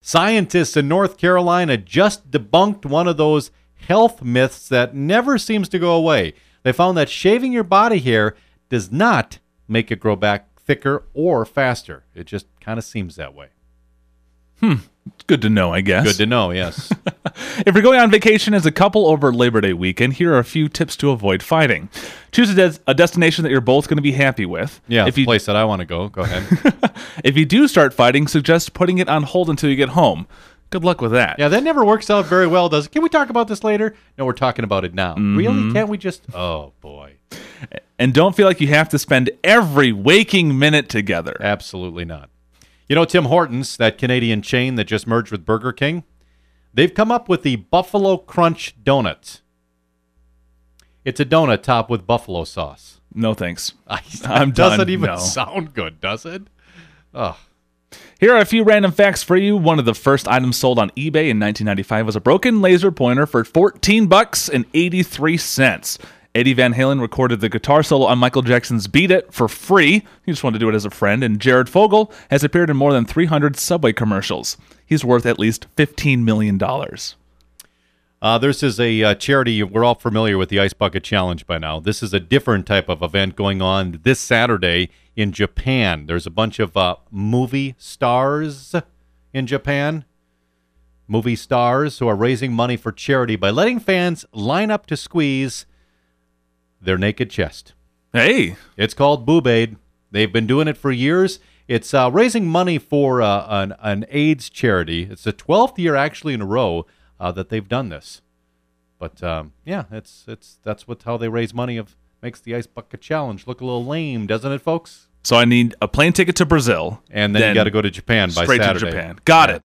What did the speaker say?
Scientists in North Carolina just debunked one of those health myths that never seems to go away. They found that shaving your body hair does not make it grow back thicker or faster. It just kind of seems that way. It's good to know, I guess. Good to know, yes. If you're going on vacation as a couple over Labor Day weekend, here are a few tips to avoid fighting. Choose a destination that you're both going to be happy with. Yeah, the place that I want to go. Go ahead. If you do start fighting, suggest putting it on hold until you get home. Good luck with that. Yeah, that never works out very well, does it? Can we talk about this later? No, we're talking about it now. Really? Can't we just... Oh, boy. And don't feel like you have to spend every waking minute together. Absolutely not. You know, Tim Hortons, that Canadian chain that just merged with Burger King, they've come up with the Buffalo Crunch Donut. It's a donut topped with buffalo sauce. No thanks. It doesn't even sound good, does it? Oh. Here are a few random facts for you. One of the first items sold on eBay in 1995 was a broken laser pointer for $14.83. Eddie Van Halen recorded the guitar solo on Michael Jackson's Beat It for free. He just wanted to do it as a friend. And Jared Fogle has appeared in more than 300 Subway commercials. He's worth at least $15 million. This is a charity. We're all familiar with the Ice Bucket Challenge by now. This is a different type of event going on this Saturday in Japan. There's a bunch of movie stars in Japan. Movie stars who are raising money for charity by letting fans line up to squeeze their naked chest. Hey. It's called Boob Aid. They've been doing it for years. It's raising money for an AIDS charity. It's the 12th year actually in a row that they've done this. But yeah, that's how they raise money. Makes the Ice Bucket Challenge look a little lame, doesn't it, folks? So I need a plane ticket to Brazil. And then you got to go to Japan by Saturday. Straight to Japan. Got it.